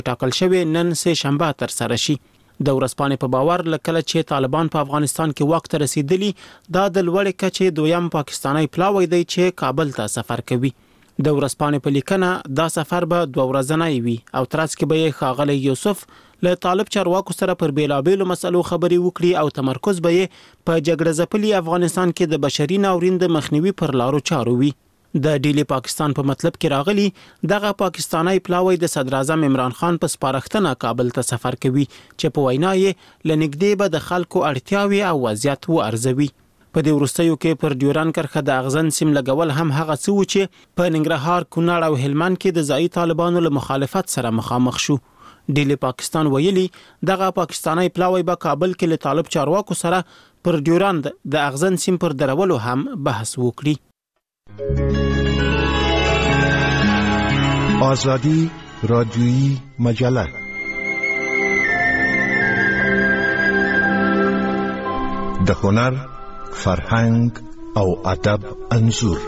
ټاکل شوی نن سه شنبه تر سره شي. د ورځپاڼې په باور لکه چې طالبان په افغانستان کې واک ته رسیدلی دا د لوړې کچې دویم پاکستانی پلاوی دی چې کابل ته سفر کوي. د ورځپاڼې په لیکنه دا سفر به 2 ورځنی وي او ترڅ کې به ښاغلی یوسف له طالب چارواکو سره پر بیلابېلو مسلو خبرې وکړي او تمرکز به په جګړه ځپلي افغانستان کې د بشري ناورین د مخنیوي پر لارو چارو وي. د ډیلی پاکستان په مطلب کې راغلي دغه پاکستانی پلاوی د صدر اعظم عمران خان په سپارښتنه کابل ته سفر کوي چې په وینا یې لنګدې به د خلکو اړتیاوي او وضعیت وارزوي. په دې وروستیو کې پر ډیوران کرښه د اغزن سیم لګول هم هغه څه و چې په ننګرهار، کونړ او هلمند کې د ځایي طالبانو له مخالفت سره مخامخ شو. ډیلی پاکستان ویلي دغه پاکستانی پلاوی به کابل کې له طالب چارواکو سره پر ډیوران د اغزن سیم پر درولو هم بحث وکړي. آزادی رادیویی مجله د هنر، فرهنګ او ادب انځور.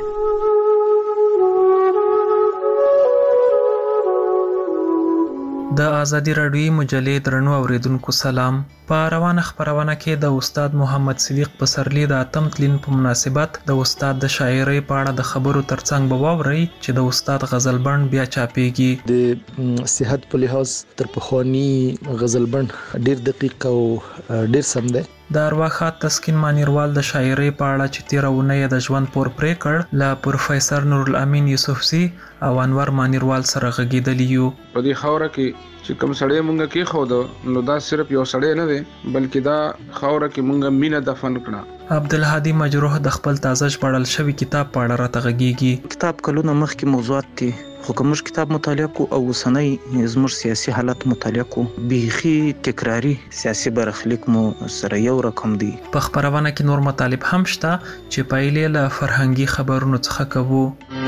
د ازادي رادیویی مجلې درنو اوریدونکو سلام. په روانه خبرونه کې د استاد محمد صدیق پسرلی د اتم تلین په مناسبت د استاد د شاعرۍ په اړه د خبرو ترڅنګ به واورئ چې د استاد غزل بند بیا چاپېږي. د صحت په لحاظ تر پخوانی غزل بند ډیر دقیق او ډیر سم دی. د ارواښاد تسکین مانیروال د شاعرۍ په اړه چې تیره اونۍ د ژوند پور پرې کړ له پروفیسور نورالامین یوسفزي او انور مانیروال سره غږیدلی یو. په دې خاوره کې چې کوم سړی مونږ کې خو نو دا صرف یو سړی نه دی بلکې دا خاوره کې مونږ مینه دفن کړه. عبدالهادي مجروح د خپل تازه ژباړل شوی کتاب په اړه راته غږیږي. کتاب کلونه مخکې موضوعات دي خو کوم کتاب مطالعه کو او اوسنۍ زموږ سیاسي حالت مطالعه کو بیخي تکراری سیاسي برخلیک مو سره یو رقم دی. په خبرونه کې نور مطالب هم شته چې پایلې له فرهنګي خبرونو څخه کوو.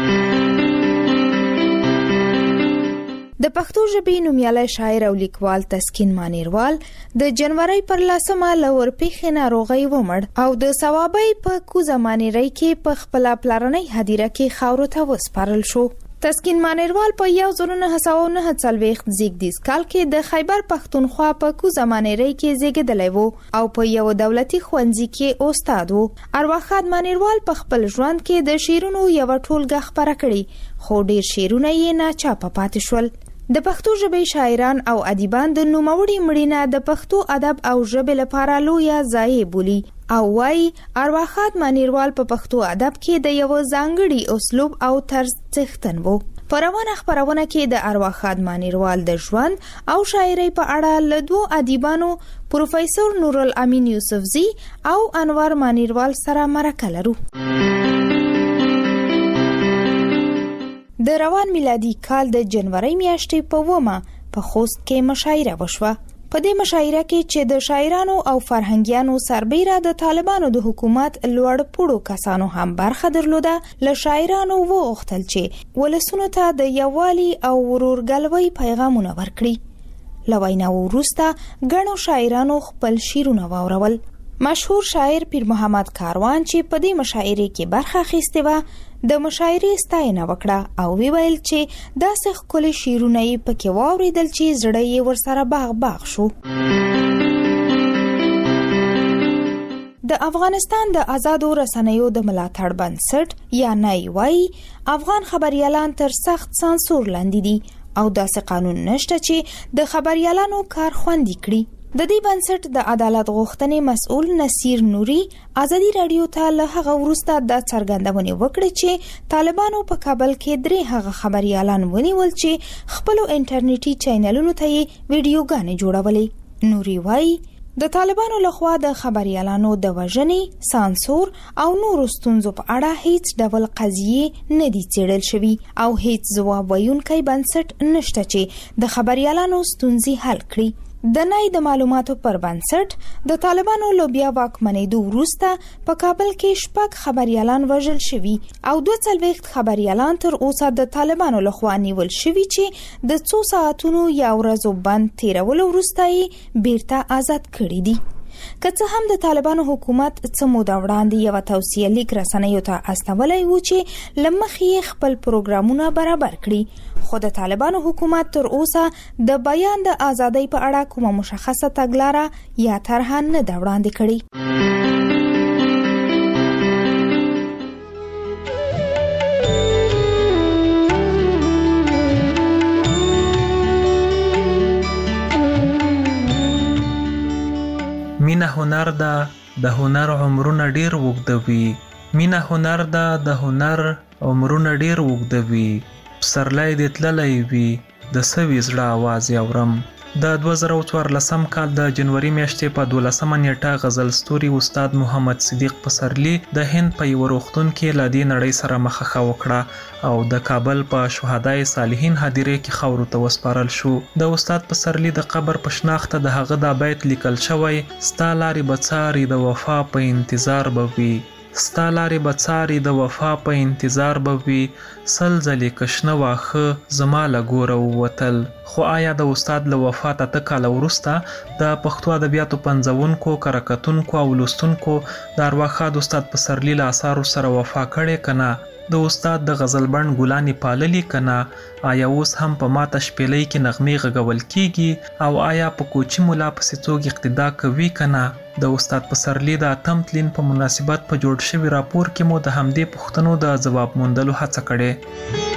د پښتو ژبې نومیالی شاعر او لیکوال تسکین مانیروال د جنوري پر 10 له ورپېښې ناروغۍ ومړ او د ثوابۍ په کوزه مانیرۍ کې په خپله پلرنۍ هدیره کې خاورو ته وسپارل شو. تسکین مانیروال په 1949 زیږدیز کال کې د خیبر پښتونخوا په کوزه مانیرۍ کې زیږیدلی و او په یو دولتي ښوونځي کې استاد و. ارواښاد مانیروال په خپل ژوند کې د شعرونو یوه ټولګه خپره کړې خو ډیر شعرونه یې ناچاپه پاتې شول. د پښتو ژبې شاعران او ادیبان د نوموړي مړینه د پښتو ادب او ژبې لپاره لویه ضایعه بولي او وايي ارواښاد مانیروال په پښتو ادب کې د یو ځانګړي اسلوب او طرز څښتن و. په روانه خبرونه کې د ارواښاد مانیروال د ژوند او شاعرۍ په اړه له 2 ادیبانو پروفیسور نورالامین یوسفزي او انور مانیروال سره مرکه لرو. د روان میلادي کال د جنوري میاشتې په 1 په خوست کې مشاعره وشوه. په دې مشاعره کې چې د شاعرانو او فرهنګیانو سربیره د طالبانو د حکومت لوړ پوړو کسانو هم برخه درلوده، له شاعرانو وغوښتل چې ولسونو ته د یووالي او ورورګلوۍ پیغامونه ورکړي. له ویناو وروسته ګڼو شاعرانو خپل شعرونه واورول. مشهور شاعر پیر محمد کاروان چې په دې مشاعره کې برخه اخیستې وه د مشاعرې ستاینه وکړه او ویل چې داسې ښکلي شعرونه یې پکې واورېدل چې زړه یې ورسره باغ باغ شو. د افغانستان د آزادو رسنیو د ملاتړ بنسټ یا نای وايي افغان خبريالان تر سخت سانسور لاندې دي او داسې قانون نشته چې د خبريالانو کار خوندي کړي. د دې بنسټ د عدالت غوښتنې مسؤل نصیر نوري ازادي رادیو ته له هغه وروسته د څرګندونې وکړې چې طالبانو په کابل کې 3 هغه خبريالان ونیول چې خپل انټرنیټي چینلونو ته یې ویډیوګانې جوړولې. نوري وايي د طالبانو لخوا د خبريالانو د وژنې، سانسور او نورو ستونزو په اړه هیڅ ډول قضیې نه دي څېړل شوي او هیڅ ځواب ویونکی بنسټ نشته چې د خبريالانو ستونزې حل کړي. د نای د معلوماتو پر بنسټ د طالبانو لوبیا واکمنېدو وروسته په کابل کې 6 خبريالان وژل شوي او 42 خبريالان تر اوسه د طالبانو لخوا نیول شوي چې د 2 ساعتونو یا ورځو بند تیرولو وروسته یې بیرته آزاد کړي دي. که څه هم د طالبانو حکومت څه موده وړاندې یو توصیه لیک رسنیو ته استولی و چې لمخې خپل پروګرامونه برابر کړي، خو د طالبانو حکومت تر اوسه د بیان د ازادۍ په اړه کومه مشخصه تګلاره یا طرحه نه ده وړاندې کړې. مینه هنر ده، د هنر عمرونه ډیر وګدوي. مینه هنر ده، د هنر عمرونه ډیر وګدوي. پسرلی دې تللی وي، د سوي زړه आवाज اورم. د 2014 کال د جنوري میاشتې په 12 نیټه غزل ستوري استاد محمد صدیق پسرلی د هند په یو روغتون کې له دې نړۍ سره مخه وکړه او د کابل په شهدای صالحین هدیره کې خاورو ته وسپارل شو. د استاد پسرلی د قبر په شناخته د هغه د بیت لیکل شوی: ستا لارې بڅاري د وفا په انتظار بوي، ستا لارې بڅاري د وفا په انتظار بوي، سل ځلې کشنه واخه زما له ګوره ووتل. خو آیا د استاد له وفات 8 کاله وروسته د پښتو ادبیاتو پنځونکو، کره کتونکو او لوستونکو د ارواښاد استاد پسرلی له اثارو سره وفا کړې که نه؟ د استاد د غزل بڼ ګلانې پاللي که نه؟ آیا اوس هم په ماته شپېلۍ کې نغمې غږول کیږي؟ او آیا په کوچي ملا پسې څوک اقتدا کوي که نه؟ د استاد پسرلی د 8 تلین په مناسبت په جوړ شوي راپور کې مو د همدې پوښتنو د ځواب موندلو هڅه کړې.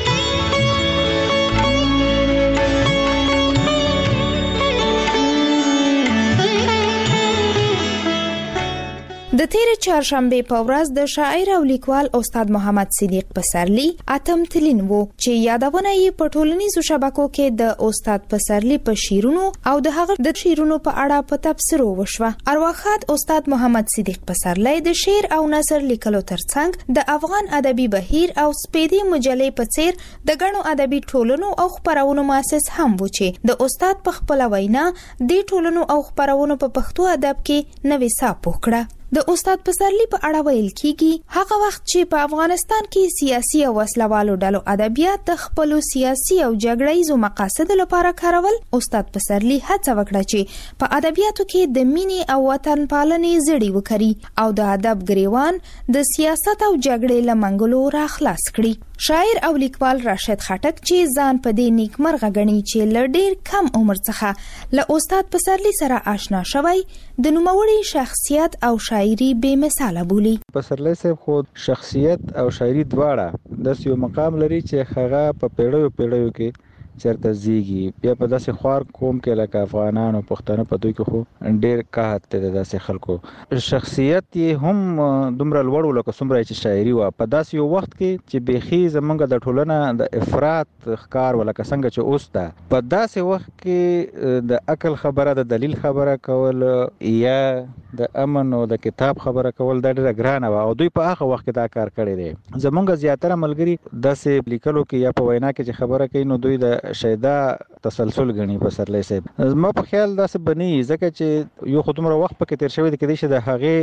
د تیر چهارشنبه په ورځ د شاعر او لیکوال استاد محمد صدیق پسرلی 8 تلین وو چې یادونه یې په ټولنیزو شبکو کې د استاد پسرلی په شیرونو او د هغه د شیرونو په اړه په تبصرو وشوه. ارواښاد استاد محمد صدیق پسرلی د شعر او نثر لیکلو ترڅنګ د افغان ادبي بهیر او سپیدي مجلې په څیر د ګڼو ادبي ټولنو او خپرونو مؤسس هم و چې د استاد په خپل وینا د ټولنو او خپرونو په پښتو ادب کې نوې ساه پوکړه. د استاد پسرلی په اړه ویل کیږي هغه وخت چې په افغانستان کې سیاسي او وسلوالو ډلو ادبیات د خپل سیاسي او جګړه‌یزو مقاصد لپاره کارول، استاد پسرلی هڅه وکړه چې په ادبیاتو کې د مینې او وطن پالنې زړی وکړي او د ادب ګریوان د سیاست او جګړې له منګولو راخلاص کړي. شاعر او لیکوال راشد خټک چې ځان په دې نیکمرغه ګڼي چې له ډیر کم عمر څخه له استاد پسرلی سره آشنا شوی، د نوموړي شخصیت او شاعري بې مثاله بولی. پسرلی صاحب خو شخصیت او شاعري دواړه د یو مقام لري چې هغه په پیړیو کې چرته زیږي. بیا په داسې خوار قوم کې لکه افغانانو پښتانه په دوی کې خو ډیر قحط دی د داسې خلکو. شخصیت یې هم دومره لوړ لکه څومره چې شاعري وه. په داسې یو وخت کې چې بیخي زمونږ د ټولنه د افراط ښکار ولکه څنګه چې اوس ده، په داسې وخت کې د عقل خبره، د دلیل خبره کول یا د امن او د کتاب خبره کول دا ډیره ګرانه وه او دوی په هغه وخت کې دا کار کړی دی. زمونږ زیاتره ملګري داسې لیکلو کې یا په وینا کې چې خبره کوي نو دوی د شیدا تسلسل غني پسرلی صاحب. زما په خیال داسې بني ځکه چې یو خو دومره وخت پکې تیر شوی دی کېدای شي د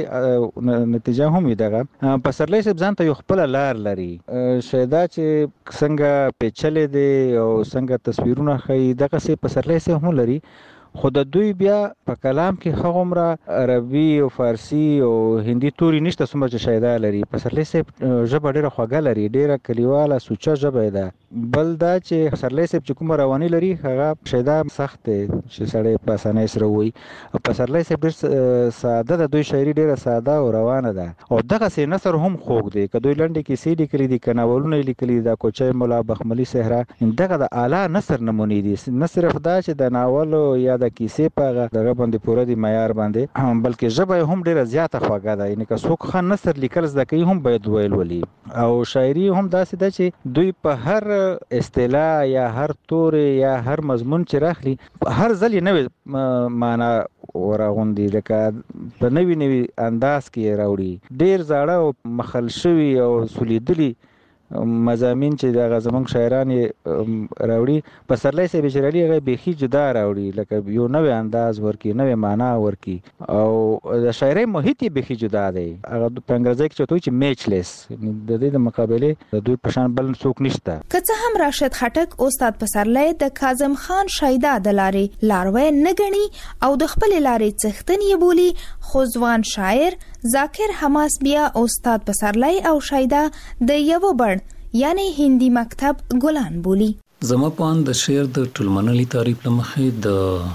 هغې نتیجه هم وي دغه. پسرلی صاحب ځان ته یو خپله لار لري. شیدا چې څنګه پیچلی دی او څنګه تصویرونه ښیي دغسې پسرلی صاحب هم لري، خو د دوی بیا په کلام کې هغومره عربي او فارسي او هندي توري نشته څومره چې شیدا لري. پسرلی صاحب ژبه ډېره خوږه لري، ډېره کلیواله سوچه ژبه یې ده. بل دا چې پسرلی صاحب چې کومه رواني لري هغه شیدا سخت دی چې سړی په اسانۍ سره ووایي. پسرلی صاحب ډېر ساده ده، دوی شاعري ډېره ساده او روانه ده او دغسې نثر هم خوږ دی. که دوی لنډې کیسې لیکلي دي، که ناولونه یې لیکلي دي، دا کوچی ملا بخملي صحرا، دغه د اعلی نثر نمونې دي. نه صرف دا چې د ناولو یا د کیسې په هغه دغه باندې پوره دي معیار باندې، بلکې ژبه یې هم ډېره زیاته خوږه ده. یعنې که څوک ښه نثر لیکل زده کوي هم باید ویل ولي. او شاعري هم داسې ده چې دوی په هر اصطلاح یا هر تورې یا هر مضمون چې راخلي هر ځل یې نوې معنا ورغوندي، لکه په نوي انداز کې یې راوړي. ډېر زاړه او مخل شوي او سولیدلي مضامین چې د زمونږ شاعران راوړي پسرلی صاحب شعرالي هغه بیخي جدا راوړي لکه یو نوې انداز ورکی نوې معنا ورکی او د شاعرۍ محیط یې بیخي جدا دی هغه په انګریزي کې چوتوي چې میچلیس د دې د مقابله د دوی په شان بل څوک نشته که څه هم راشد خټک استاد پسرلی د کاظم خان شایدا د لارې لاروی نه ګڼي او د خپل لارې څښتن یې بولي خو ځوان شاعر ذاکر حماس بیا استاد پسرلی او شایدا د یو بڼ یعنی هندي مکتب ګلان بولی. زما په اند د شعر د ټولمنلي تعریف لمخې د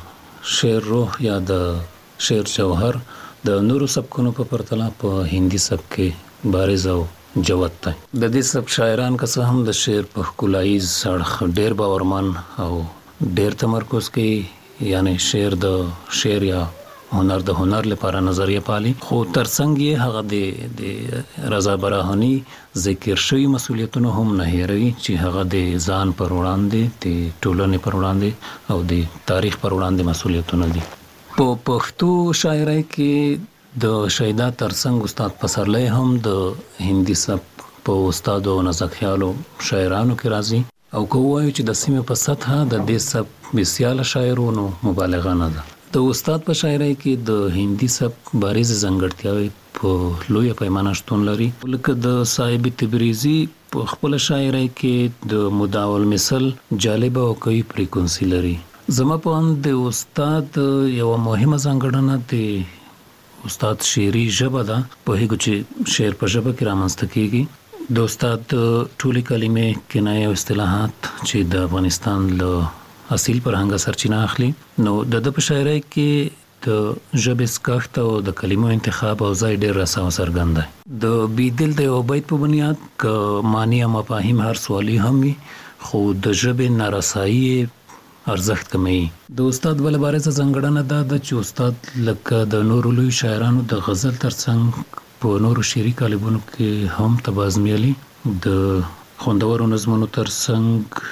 شعر روح یا د شعر جوهر د نورو سبکونو په پرتله په هندي سبک کې بارز او جوت دی. د دې سب شاعران که څه هم د شعر په ښکلاییز اړخ ډېر باورمن او ډېر تمرکز کوي یعنی شعر د شعر یا هنر د هنر لپاره نظریه پالي خو ترڅنګ یې هغه د رضا براهني ذکر شوی مسؤلیتونه هم نه هېروي چې هغه د ځان پر وړاندې د ټولنې پر وړاندې او د تاریخ پر وړاندې مسؤلیتونه دي. په پښتو شاعرۍ کې د شایدا ترڅنګ استاد پسرلی هم د هندي سبک په استاد او نازک خیالو شاعرانو کې راځي او که وایو چې د سیمې په سطحه د دې سبک بسیاله شاعرونو مبالغه نه ده. د استاد په شاعرۍ کې د هندي سبک بارز ځانګړتیاوې په لویه پیمانه شتون لري لکه د صاحب تبریزي په خپل شاعرۍ کې د مداول مثل جالب او قوي فریکونسي لري. زما په اند د استاد یو مهمه ځانګړنه د استاد شعري ژبه ده په هغه چې شعر په ژبه کې رامنځته کیږي. د استاد ټولې کلمې کنایه او اصطلاحات چې د افغانستان له اصیل فرهنګ سرچینه اخلي نو د په شاعرۍ کې د ژبې سکښت او د کلمو انتخاب او ځای ډېر رسا او څرګند دی. د بیدل د یو بیت په بنیاد که معنی او مفاهیم هر سوالی هم وي خو د ژبې نارسایي ارزښت کموي. د استاد بله بارزه ځانګړنه دا ده چې استاد لکه د نورو لوی شاعرانو د غزل ترڅنګ په نورو شعري کالبونو کې هم تبازمیالي د خوندورو نظمونو ترڅنګ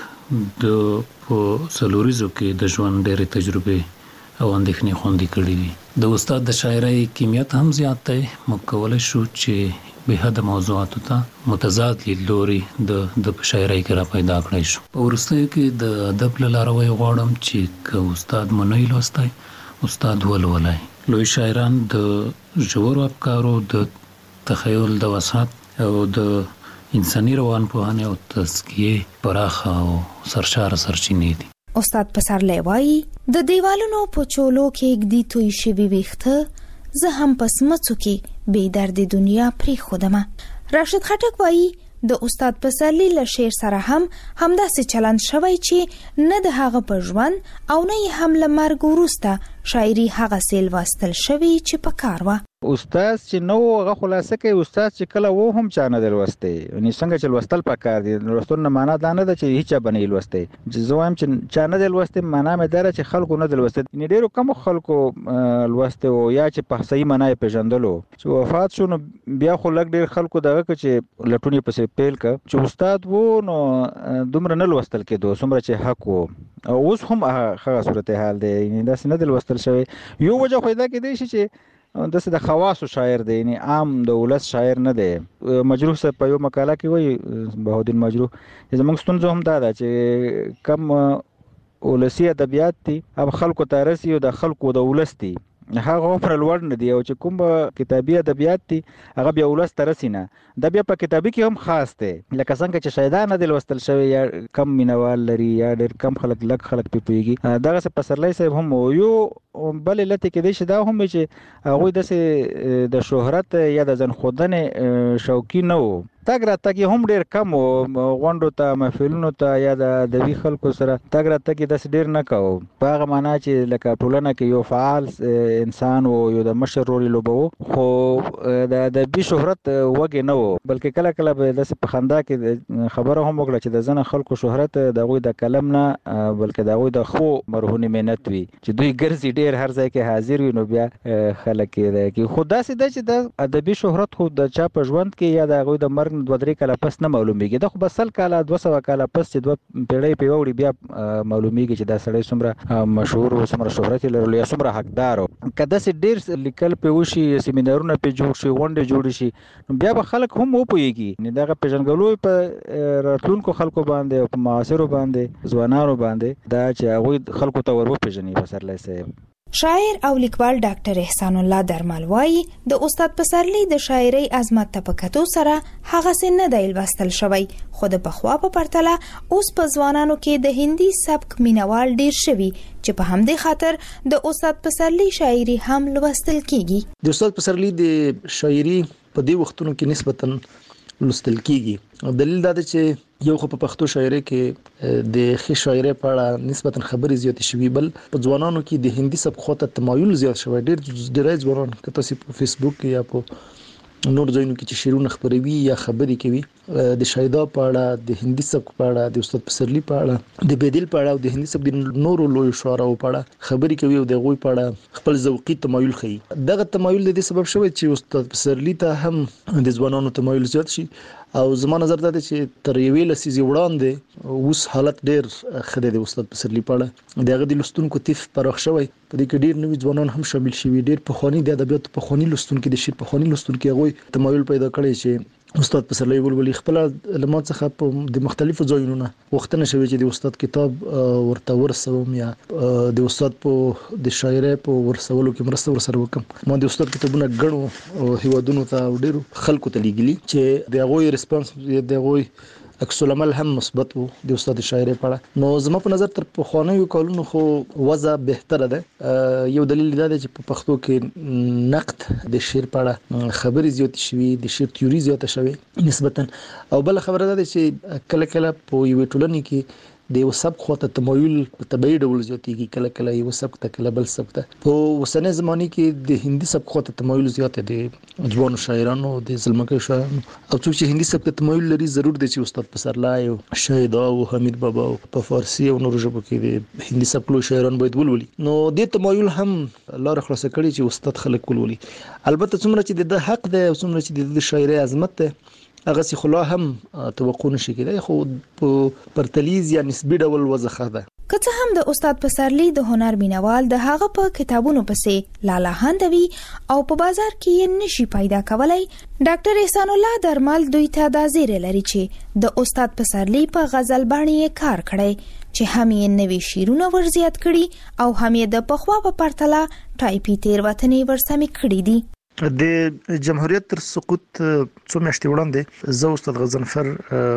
د په سلوریزو کې د ژوند ډېرې تجربې او اندېښنې خوندي کړي دي. د استاد د شاعرۍ کمیت هم زیات دی. موږ کولی شو چې به حد موضوعاتو ته متضاد لیدلوري د شاعرۍ کې را پیدا کړی شو. په وروستیو کې د ادب له لارې غواړم چې که استاد مو نه لوستی استاد ولولئ. لوی شاعران د ژورو افکارو د تخیل د وسعت او د انساني روانپوهنې او تزکیې پراخه او سرشاره سرچینې دي. استاد پسرلی وایي د دیوالونو په چولو کې ږدي توی شوي ویښته زه هم په سمڅو کې بې درد دنیا پرېښودمه. راشد خټک وایي د استاد پسرلی له شعر سره هم همداسې چلند شوی چې نه د هغه په ژوند او نه یې هم له مرګ وروسته شاعري هغسې لوستل شوي چې په کار وه. استاد چې نو هغه خلاصه کوي استاد چې کله و هم چا نه دی لوستی یعنې څنګه چې لوستل پکار دي لوستل نه معنا دا نه ده چې هیچا به نه یې لوستی چې زه وایم چې چا نه دی لوستی معنا مې دا ده چې خلکو نه دی لوستی یعنې ډېرو کمو خلکو لوستی و یا چې په صحیح معنا یې پېژندلو چې وفات شو نو بیا خو لږ ډېر خلکو دغه که چې لټون یې پسې پیل که چې استاد و نو دومره نه لوستل کېدو څومره چې حق و او اوس هم هغه صورتحال دی یعنې داسې نه دی لوستل شوی. یو وجه خو یې دا کېدی شي چې داسې د خواصو شاعر دی یعنی عام د ولس شاعر نه دی. مجروح صاحب په یو مقاله کې وایي بهاءالدین مجروح زموږ ستونزه هم دا ده چې کم ولسي ادبیات دي هغه خلکو ته رسي او د خلکو د ولس دي هغه پر لوړ نه دی او چې کوم کتابي ادبیات دي هغه بیا ولس ته رسي نه دا بیا په کتابي کې هم خاص دی لکه څنګه چې شایدا نه دی لوستل شوی یا کم مینوال لري یا ډېر کم خلک لږ خلک پې پوهېږي دغسې پسرلی صاحب هم یو بل علت یې کېدی شي دا هم چې هغوی داسې د شهرت یا د ځان ښودنې شوقي نه و. تګ راتګ یې هم ډېر کم و غونډو ته محفلونو ته یا د ادبي خلکو سره تګ راتګ یې داسې ډېر نه کوو په هغه معنا چې لکه ټولنه کې یو فعال انسان و یو د مشر رول یې لوبوو خو د ادبي شهرت وږې نه و بلکې کله کله به داسې په خندا کې خبره هم وکړه چې د ځینو خلکو شهرت د هغوی د کلم نه بلکې د هغوی د ښو مرهونې محنت وي چې دوی ګرځي ډېر شعر هر ځای کې حاضر وي نو بیا خلک کې کی خدا سي د چې د ادبي شهرت خو د چا په ژوند کې یا د غوي د مرګ 2-3 کاله پس نه معلومیږي د خو بسل کاله 200 کاله پس چې 2 پیړۍ په وړي بیا معلومیږي چې دا سړی څومره مشهور او څومره شهرت لري یا څومره حقدار کده سي ډیر لیکل په وشي سیمینارونه په جوړ شي غونډه جوړ شي بیا به خلک هم وپويږي نه دغه پیژنګلو په راتلونکو خلکو باندې او په معاصرو باندې ځوانانو باندې دا چې هغه خلکو ته ورو پیژني پسرلی صاحب. شاعر او لیکوال ډاکټر احسان الله درمل وایي د استاد پسرلی د شاعرۍ عظمت ته په کتو سره هغه څه نه دی لوستل شوی خو د پخوا په پرتله اوس په ځوانانو کې د هندي سبک مینوال ډیر شوی چې په همدې خاطر د استاد پسرلی شاعري هم لوستل کیږي. د استاد پسرلی د شاعري په دې وختونو کې نسبتاً لوستل کیږي. دلیل دا دی چې یو خو په پښتو شاعرۍ کې د ښه شاعرۍ په اړه نسبتاً خبرې زیاتې شوي بل په ځوانانو کې د هندي سبک خواته تمایل زیات شوی ډېر ځوانان که تاسو په فیسبوک یا په نور ځایونو کې چې شعرونه خبروي یا خبرې کوي د شایدا په اړه د هندي سبک په اړه د استاد پسرلی په اړه د بدیل په اړه او د هندي سبک د نورو لوی شاعرانو په اړه خبرې کوي او د غوي په اړه خپل ذوقي تمایل ښيي. دغه تمایل د دې سبب شوی چې استاد پسرلی ته هم د ځوانانو تمایل زیات شي او زما نظر دا دی چې تر یوې لسیزې وړاندې اوس حالت ډېر ښه دی د استاد پسرلی په اړه دغه د لوستونکو تیف پراخ شوی په دې کې ډېر نوي ځوانان هم شامل شوي ډېر پخواني د ادبیاتو پخواني لوستونکو د شعر پخواني لوستونکو هغه تمایل پیدا کړی چې استاد پسرلی ولولي خپل علماء څخه په د مختلفو ځایونو وختونه شوی چې د استاد کتاب ورته ورسوم یا د استاد په د شاعرۍ په ورسولو کې مرسته ورسره وکم ما د استاد کتابونه غنو هیوادونو ته ډیرو خلکو ته لیږلي چې د هغوی ریسپانس د هغوی عکس العمل هم مثبت وو د استاد شاعرۍ په اړه. نو زما په نظر تر پخوانیو کلونو خو وضع بهتره ده. یو دلیل دا دی چې په پښتو کې نقد د شعر په اړه خبرې زیاتې شوي د شعر تیوري زیاته شوي نسبتا او بل خبره ده چې کله کله په یوې ټولنې کې د یو سبک خواته تمایل په طبیعي ډول زیاتېږي کله کله یو سبک ته کله بل سبک ته. په اوسنۍ زمانه کې د هندي سبک خواته تمایل زیات دی د ځوانو شاعرانو د زلمکو شاعرانو او څوک چې هندي سبک ته تمایل لري ضرور دی چې استاد پسرلی او شهید او حمید بابا په فارسی او نورو ژبو کې د هندي سبک له شاعرانو باید ولولي. نو د تمایل هم لار خلاص کړي چې استاد خلک ولولي. البته څومره چې د حق دی او څومره چې د شاعرۍ عظمت دی هغه سي خلا هم توقع نشي کېدای خو په پرتلیز یا نسبی ډول وضخه ده. که څه هم د استاد پسرلی د هنر مینوال د هغه په کتابونو پسې لالا هندوي او په بازار کې یې نشي پیدا کولای ډاکټر احسان الله درمل دوی ته دا زیری لري چې د استاد پسرلی په غزل باندې کار کړي چې هم یې نوي شعرونه ورزیات کړي او هم یې د پخوا په پرتله ټایپي تیروتنې ورسمې کړي دي. د جمهوریت تر سقوط څو میاشتې وړاندې زه استاد غضنفر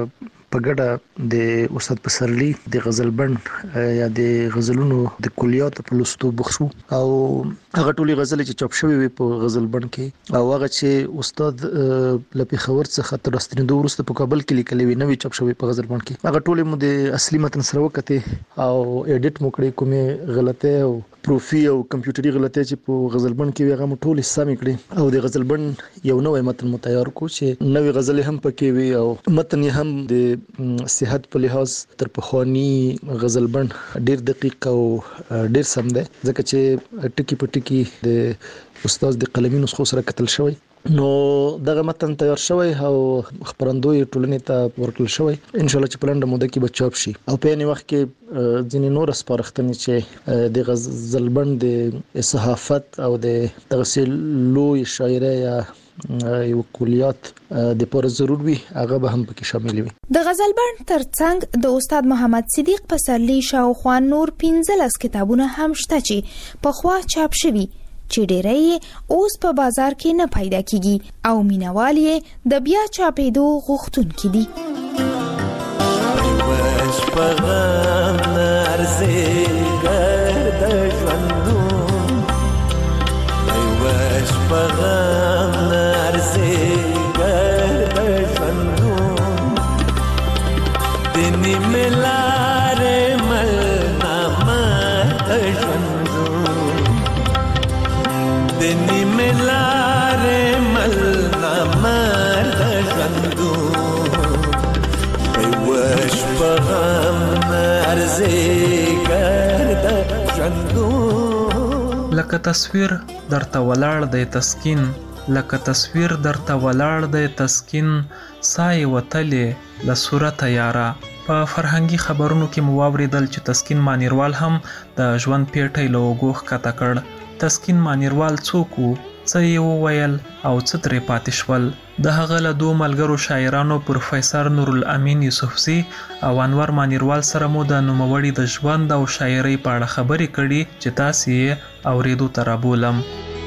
په ګډه د استاد پسرلی د غزل بند یا د غزلونو د کلیات په لوستو بوخشو او هغه ټولي غزل چې چاپ شوی وي په غزل بند کې او هغه چې استاد لپی خبر څخه تر ستنیدو وروسته په کابل کې لیکلي وي نوې چاپ شوی په غزل بند کې هغه ټولي مو د اصلي متن سره وکته او اډیټ مو کړی کومه غلطه او پروفي او کمپیوټري غلطه چې په غزل بند کې هغه مو ټولي سمې کړې او د غزل بند یو نوې متن متیار کو چې نوې غزل هم پکې وي او متن هم د صحت په لحاظ تر پخوانی غزل بند ډیر دقیق او ډیر سم ده ځکه چې ټکی په ټکی د استاد د قلمي نسخو سره کتل شوی نو دغه متن تیار شوی او خبرندوی ټولنې ته ورکړل شوی ان شاء الله چې پلان د موده کې به چاپ شي او په یوه وخت کې ځینې نور سپارښتنې چې د غزل بند د صحافت او د تغسل لوی شاعرۍ یا یو کلیات د پوره ضرور وي هغه به هم پکې شامل وي. د غزل بند ترڅنګ د استاد محمد صدیق پسرلی شاوخوا نور 15 کتابونه هم شته چې په خوا چاپ شوي چې ډېری اوس په بازار کې نه پیدا کیږي او مینوال یې د بیا چاپېدو غوښتونکي دي. وش پغم نرزیگر د ژوندون وش پغم نرزیگر د ژوندون دنی ملار مل نامه د ژوندون دنی ملار مل نامه د ژوندون وش پغم نرزیگر د ژوندون لکه تصویر درته ولاړ دی تسکین، لکه تصویر درته ولاړ دی تسکین، سای وتلې له صورته یارا. په فرهنګي خبرونو کې مو واوریدل چې تسکین مانیروال هم د ژوند پیټی له اوږو ښکته کړ. تسکین مانیروال څوک و؟ څه یې وویل او څه ترې پاتې شول؟ د هغه له دوه ملګرو شاعرانو پروفیسر نورالامین یوسفزي او انور مانیروال سره مو د نوموړي د ژوند او شاعرۍ په اړه خبرې کړي چې تاسې یې اورېدو ته رابولم.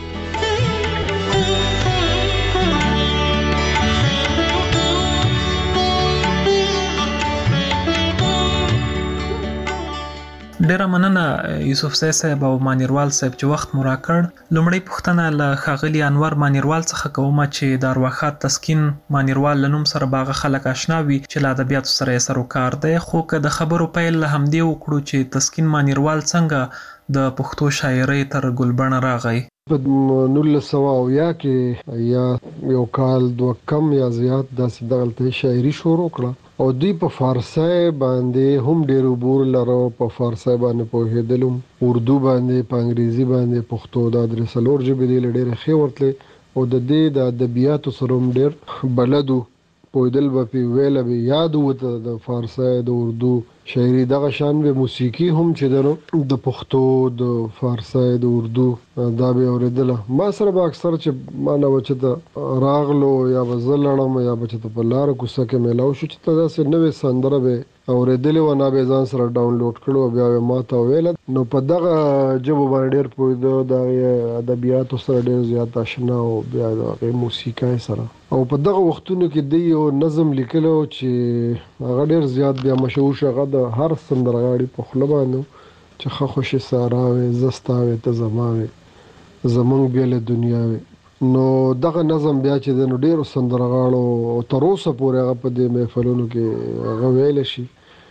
ډیره مننه یوسفزي صاحب او مانیروال صاحب چې وخت مو راکړ. لومړی پوښتنه له ښاغلي انور مانیروال څخه کوم چې د ارواښاد تسکین مانیروال له نوم سره باغه خلک اشنا وي چې له ادبیاتو سره یې سروکار دی، خو که د خبرو پیل له همدې وکړو چې تسکین مانیروال څنګه د پښتو شاعرۍ تر ګلبڼه راغی؟ په 1900 کې یا یو کال دوه کم یا زیات داسې دغلته شاعري شروع کړه او دوی په فارسی باندې هم ډېر عبور لرو، په فارسی باندې پوهېدلم، اردو باندې، په انګریزي باندې، پښتو دا درې څلور ژبې دې له ډېرې ښې ورتلې او د دې د ادبیاتو سره هم ډېر بلد و، پوهېدل به پې ویله به یاد و د فارسی د اردو شاعري. دغه شان به موسیقي هم چې ده د پښتو د فارسی د اردو دا به اورېدله. ما سره به اکثر چې ما نه به چې ته راغلو یا به زه لړم یا به چې ته په لاره کوڅه کې میلاو شو چې ته داسې نوې سندره به اورېدلې وه، نه به ځان سره ډاونلوډ کړو بیا به ما ته ویله. نو په دغه ژبو باندې ډېر پوهېده، د هغې ادبیاتو سره ډېر زیات اشنا او بیا د هغې موسیقۍ سره. او په دغه وختونو کې دی یو نظم لیکلی و چې هغه ډېر زیات بیا مشهور شو، هغه د هر سندرغاړي په خوله باندې چې ښه خوشې سارا وې، زه ستا وې ته زما وې، زمونږ بېله دنیا وې. نو دغه نظم بیا چې دی نو ډېرو سندرغاړو تر اوسه پورې هغه په دې محفلونو کې هغه ویلی شي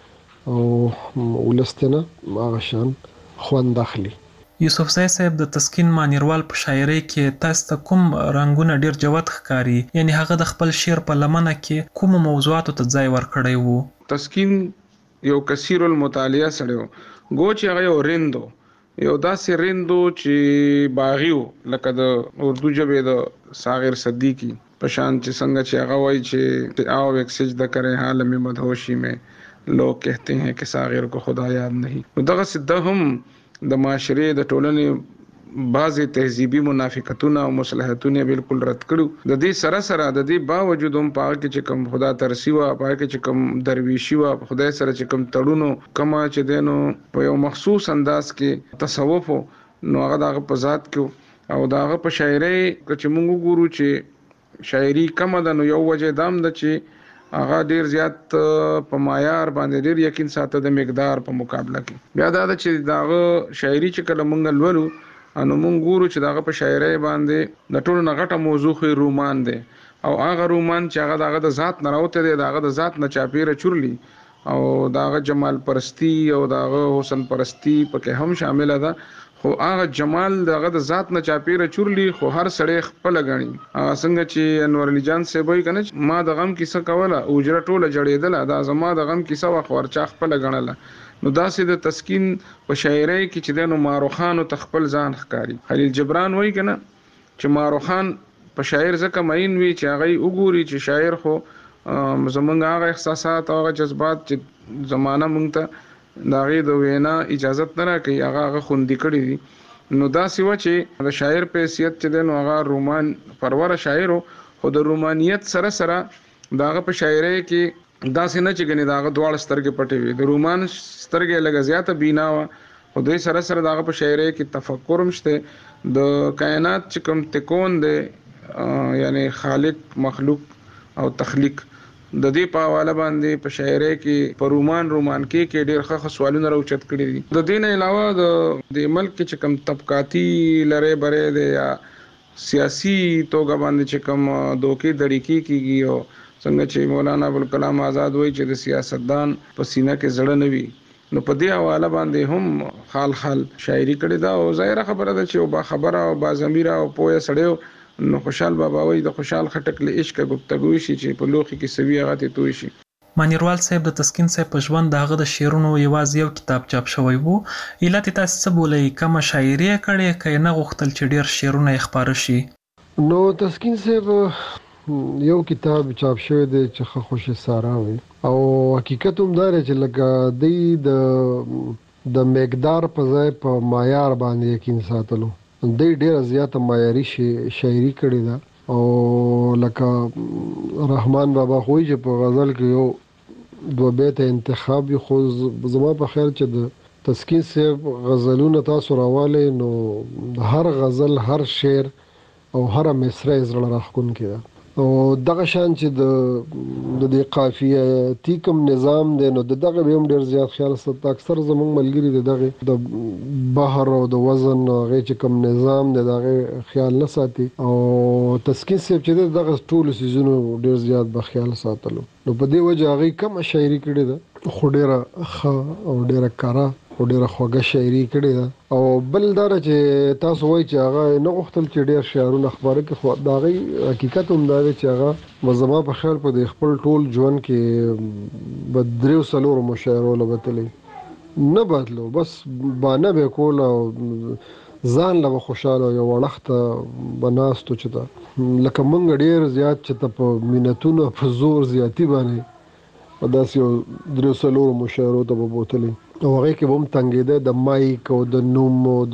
او ولس ته نه هغه شان خوند اخلي. یوسفزي صاحب د تسکین مانیروال په شاعرۍ کې تاسو ته کوم رنګونه ډېر جوت ښکاري؟ یعنی هغه د خپل شعر په لمنه کې کومو موضوعاتو ته ځای ورکړی و؟ تسکین یو کثیر المطالعه سړی و، ګو چې هغه یو رندو، یو داسې رندو چې باغي و، لکه د اردو ژبې د ساغر صدیقي په شان چې څنګه چې هغه وایي چې آو ایک سجدہ کریں حال میں مدهوشی میں لوگ کہتے ہیں کہ ساغر کو خدا یاد نہیں. نو دغه سده هم د معاشرې د ټولنې بعضې تهذیبي منافقتونه او مصلحتونه بالکل رد کړو. د دې سره سره د دې باوجود هم په هغه کې چې کوم خدا ترسي وه، په هغه کې چې کوم درویشي وه، په خدای سره چې کوم تړونو کومه چې دی نو په یو مخصوص انداز کې تصوف و، نو هغه د هغه په ذات کې او د هغه په شاعرۍ که چې موږ وګورو چې شاعري کمه ده، نو یو وجه دا هم ده چې هغه ډیر زیات په معیار باندې ډیر یقین ساته د مقدار په مقابله کې. بیا دا ده چې داغه شاعري چې کله مونږ لولو نو مونږ ګورو چې داغه په شاعرۍ باندې د ټولو نه غټه موضوع خو رومان دی او هغه رومان چې هغه داغه د ذات نه راوته دی، داغه د ذات نه چاپیره چورلی او داغه جمال پرستی او داغه حسن پرستی پکې هم شامل ده، خو هغه جمال دغه د ذات نه چاپیره چورلی خو هر سړی خپل غني. څنګه چې انور علي جان صاحب وایي کنه ما د غم کیسه کوله اوجره ټوله جړېدله، دا زما د غم کیسه وا خورچا خپل غنله. نو داسې د تسکین په شاعرۍ کې چې د ماروخانو تخپل ځان ښکاری. خلیل جبران وایي کنه چې ماروخان په شاعر ځکه مین وي چې هغه وګوري چې شاعر خو زمونږ هغه احساسات او هغه جذبات چې زمانه مونږ ته د هغې د وینا اجازت نه راکوي هغه خوندي کړي دي. نو داسې وه چې د شاعر په حیثیت چې دی نو هغه رومان پروره شاعر و، خو د رومانیت سره سره د هغه په شاعرۍ کې داسې نه چې ګنې د هغه دواړه سترګې پټې وي، د رومان سترګې لږه زیاته بینا وه، خو دوی سره سره د هغه په شاعرۍ کې تفکر هم شته، د کائنات چې کوم تکون دی یعنی خالق مخلوق او تخلیق د دې په حواله باندې په شاعرۍ کې په رومان کې ډېر ښه سوالونه راوچت کړي دي. د دې نه علاوه د ملک کې چې کوم طبقاتي لړۍ بری دی یا سیاسي توګه باندې چې کوم دوکې دړیکې کېږي او څنګه چې مولانا ابوالکلام آزاد وایي چې د سیاستدان په سینه کې زړه نه وي، نو په دې حواله باندې هم خال شاعري کړې ده. او ظاهره خبره ده چې یو باخبره او باضمیره او پوهه سړی نو خوشحال بابا وایي د خوشحال خټک له عشق گفتگو شي چې په لوخي کې سوي هغه ته توي شي. مانیروال صاحب د تسکین صاحب په ژوند دغه د شعرونو یوازې یو کتاب چاپ شوی وو. علت تاسو څه بولئ؟ کومه شاعري کړې که نه غوښتل چې ډیر شعرونه یې خپاره شي؟ نو تسکین صاحب یو کتاب چاپ شوی دی چې ښه خوشې سارا وي او حقیقت هم دا دی چې لکه دی د مقدار په ځای په معیار باندې یقین ساتلو. دی ډیره زیاته معیاري شاعري کړې ده او لکه رحمان بابا خوی چې په غزل کې یو 2 بیته انتخاب وي، خو زما په خیال چې د تسکین صاحب غزلونه تاسو راواله نو هر غزل، هر شعر او هر مصرع زړه راښکونکې ده. او دغه شان چې د دې قافیاتي کوم نظام دی نو دغه به هم ډېر زیات خیال ساتي. اکثر زموږ ملګري د دغه د بحر او د وزن هغه چې کوم نظام دی دغه خیال نه ساتي او تسکین صاحب چې دغه ټول سيزونو ډېر زیات به خیال ساتلو. نو په دې وجه هغه کوم شاعري کړې ده خو ډېره ښه او ډېره کاره او ډېره خوږه شاعري کړې ده. او بل دا چې تاسو وایي چې هغه نه غوښتل چې ډېر شعرونه خپاره کړي، خو د هغې حقیقت هم دا دی چې هغه زما په خیال په د خپل ټول ژوند کې به 3-4 مشاعرو له بتلی نه بدلو، بس بانه به کول او ځان له خوشاله یو وړخته بناستو چې دا لکه مونږ ډېر زیات چې ته په مینتونو په زور زیاتی باندې په داسې یو 3-4 مشاعرو ته به بوتلی او هغه کې به هم تنګېده د مایک او د نوم او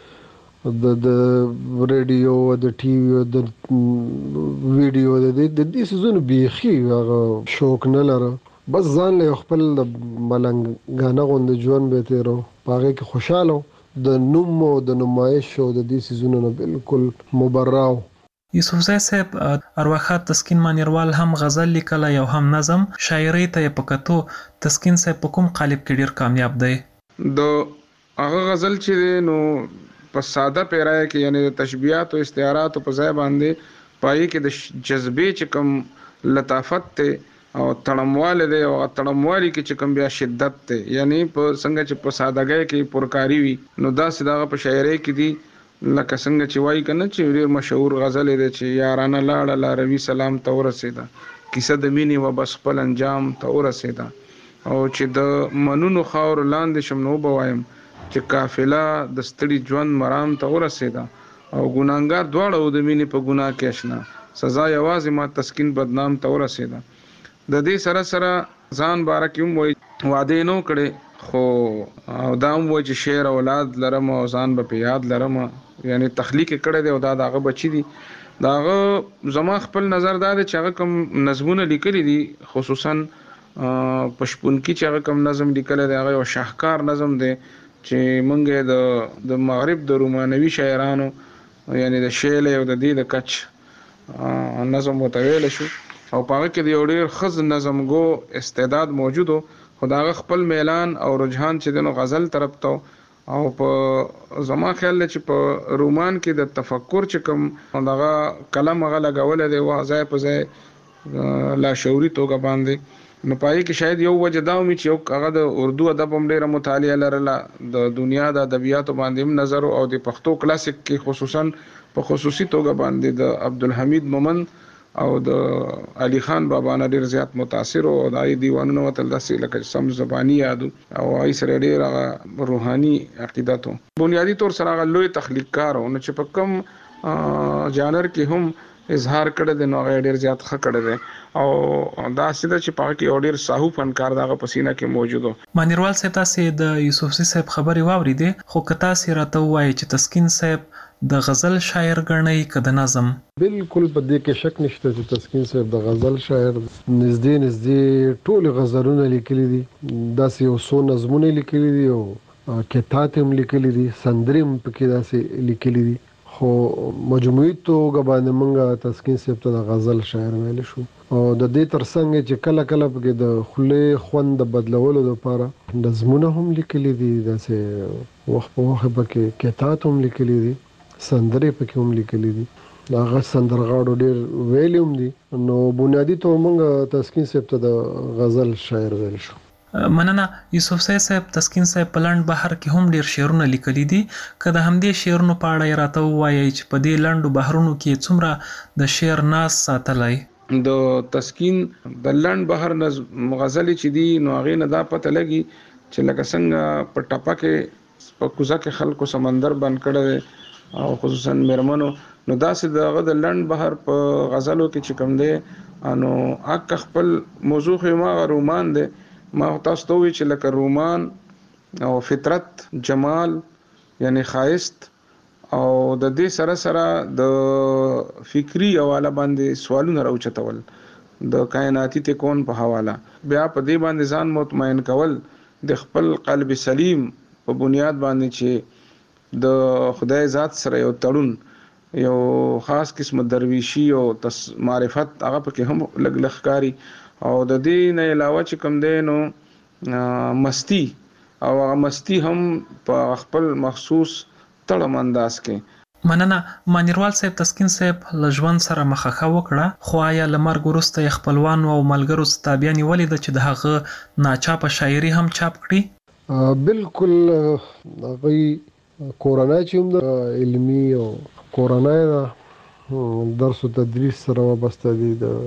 د ریډیو او د ټي وي او د ویډیو د دې سيزونو بیخي هغه شوق نه لره. بس ځان له خپل د ملنګانه غوندې ژوند به تېرو، په هغې کې خوشحاله د نوم او د نمایش او د دې سيزونو نه بالکل مبرا و. یوسفزی صاحب ارواښاد تسکین مانیروال هم غزل لیکلی او هم نظم. شاعرۍ ته یې په کتو تسکین صاحب په کوم قالب کې ډېر کامیاب دی؟ د هغه غزل چې دی نو په ساده پیرایه کې یعنی د تشبیهات او استعارات په ځای باندې پای کې د جذبې چې کوم لطافت ته او تړمواله دی او تړموالي کې چې کوم بیا شدت ته یعنی په څنګه چې په سادهګۍ کې پرکاری وي نو دا سیده په شاعرۍ کې دی. لکه څنګه چې وایي کنه چې ډېر مشهور غزل دی چې یارانه لاړه لاروي سلام ته ورسېده، کیسه د مینې و بس خپل انجام ته ورسېده، او چې د منونو خاور لاندې شم نو به وایم چې قافله د ستړي ژوند مرام ته ورسېده، او ګناهګار دواړه د مینې په ګناه کې اشنا، سزا یوازې ما تسکین بدنام ته ورسېده. د دې سره سره ځان باره کې هم وایي وعدې نو کړې خو او دا هم وایي چې شعر اولاد لرم او ځان به په یاد لرم، یعنی تخلیق کړی دی او دا دغه بچی دي. داغه زما خپل نظر دا دی چې هغه کوم نظمونه لیکلي دي خصوصا پشپونکی چې هغه کوم نظم لیکلی دی هغه یو شاهکار نظم دی چې مونږ د مغرب د رومانوي شاعرانو یعنی د شیل او د دې د کچ نظم وتویل شو او په هغه کې د یو ډېر ښه نظمګو استعداد موجود و، خو د هغه خپل میلان او رجحان چې دی نو غزل طرف ته او په زما خیال چې په رومان کې د تفکر چې کوم دغه کلم هغه لګولی دی و ځای په ځای لاشعوري توګه باندې، نو پای کې شاید یو وجه دا وي چې یو هغه د اردو ادب هم ډېره مطالعه لرله، د دنیا د ادبیاتو باندې هم نظر او د پښتو کلاسیک کې خصوصا په خصوصي توګه باندې د عبدالحمید مومند او د علي خان بابا نه ډېر زیات متاثر او د هغې دیوانونه ورته داسې لکه سم زباني یادو او هغې سره ډېر هغه روحاني عقیدت و. بنیادي طور سره هغه لوی تخلیقکار و، نو چې په کوم جانر کې هم اظهار کړی دی نو هغه ډېر زیات ښه کړی دی او داسې ده چې په هغه کې یو ډېر ساهو فنکار د هغه په سینه کې موجود و. مانیروال صاحب تاسې د یوسفزي صاحب خبرې واورېدې، خو که تاسې راته ووایئ چې تسکین صاحب د غزل شاعر ګڼئ که د نظم؟ بالکل په دې کې شک نشته چې تسکین صاحب د غزل شاعر نږدې ټول غزلونه لیکلي دي، داسې یو څو نظمونه لیکلي دي او کتات هم لیکلي دي، سندرې هم پکې داسې لیکلي دي، خو مجموعي توګه باندې موږ تسکین صاحب ته د غزل شاعر ویلی شو. او د دې ترڅنګ چې کله کله پکې د خولې خوند د بدلولو دپاره نظمونه هم لیکلي دي، داسې وخت په وخت پکې کتات هم لیکلي دي، سندرې پکې هم لیکلي دي، هغه سندرغاړو ډېر ویلي هم دي. نو بنیادي طور موږ تسکین صاحب ته د غزل شاعر ویل شو. مننه. یوسفزی صاحب تسکین صاحب په لنډ بهر کې هم ډېر شعرونه لیکلي دي، که د همدې شعرونو په اړه یې راته ووایئ چې په دې لنډو بهرونو کې څومره د شعر ناز ساتلی؟ د تسکین د لند بهر غزل چې دی نو هغه نه دا پته لګي چې لکه څنګه په ټپه کې په کوزه کې خلکو سمندر بند کړي او خصوصا مرمنو نو داسې دغه د لند بهر په غزلو کې چې کوم دی انو اک خپل موضوع ما رومان دی ما تاسو ته وی چې لکه رومان او فطرت جمال یعنی خاصت او د دې سره سره د فکری حواله باندې سوالونه راوچتول د کائناتی تکون په حواله بیا په دې باندې ځان مطمئن کول د خپل قلب سلیم په بنیاد باندې چې د خدای ذات سره یو تړون یو خاص قسم درویشي او معرفت هغه پکې هم لګ لخکاری او د دې نه علاوه چې کوم دی نو مستی او هغه مستی هم په خپل مخصوص تړم انداز کې مننه مانیروال صاحب تسکین صاحب لژوند سره مخه وکړه خو آیا لمرګ وروسته خپلوان او ملګرو ستابیان ولید چې د هغه ناچاپه شاعري هم چاپ کړي بالکل هغه کورونا چې هم علمي او کورونا درس او تدریس سره وابسته دي د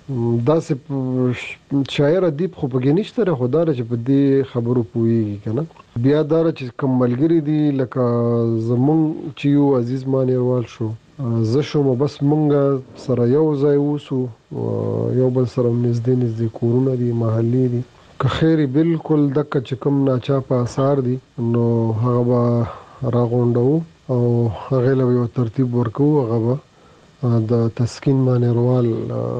داسې شاعر ادیب خو پکې نشته خو دا چې په دې خبرو پوهیږي کنه بیا دا چې کوم ملګری دي لکه زمونږ چې یو عزیز مانیروال شو زه شوم بس مونږ سره یو ځای اوسو یو بل سره نږدې کورونه دي محلي دي که خیر بالکل دغه چې کوم ناچاپه آثار دي نو هغه به راغونډو او هغه له یو ترتیب ورکو هغه د تسکین مانیروال